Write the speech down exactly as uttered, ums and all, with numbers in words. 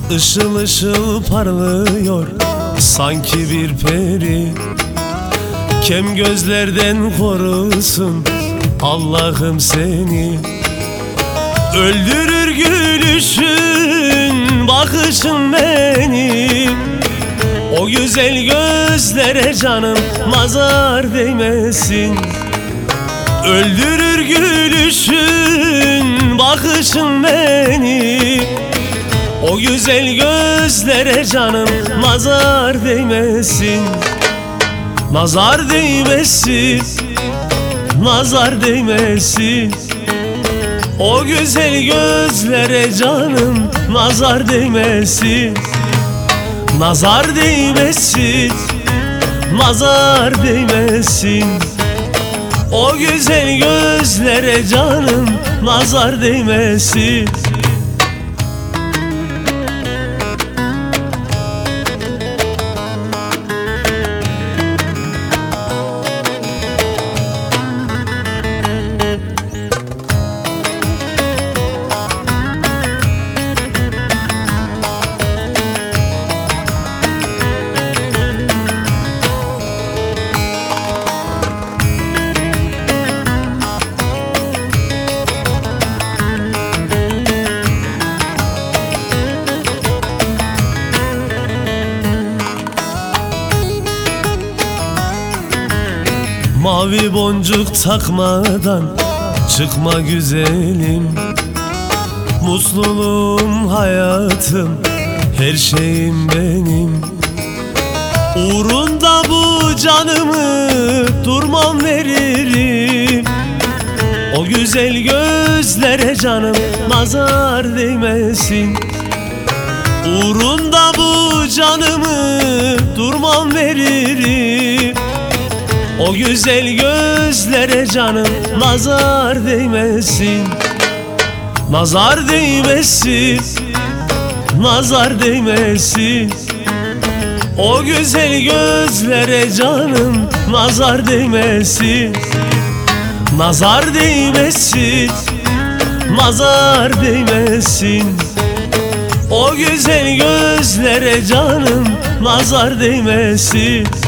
Işıl ışıl parlıyor sanki bir peri. Kem gözlerden korusun Allah'ım seni. Öldürür gülüşün, bakışın beni. O güzel gözlere canım nazar değmesin. Öldürür gülüşün, bakışın beni. O güzel gözlere canım nazar değmesin. Nazar değmesin, nazar değmesin. O güzel gözlere canım nazar değmesin. Nazar değmesin, nazar değmesin. O güzel gözlere canım nazar değmesin. Mavi boncuk takmadan çıkma güzelim. Mutluluğum, hayatım, her şeyim benim. Uğrunda bu canımı durmam veririm. O güzel gözlere canım nazar değmesin. Uğrunda bu canımı durmam veririm. O güzel gözlere canım nazar değmesin. Nazar değmesin, nazar değmesin. O güzel gözlere canım nazar değmesin. Nazar değmesin, nazar değmesin. O güzel gözlere canım nazar değmesin.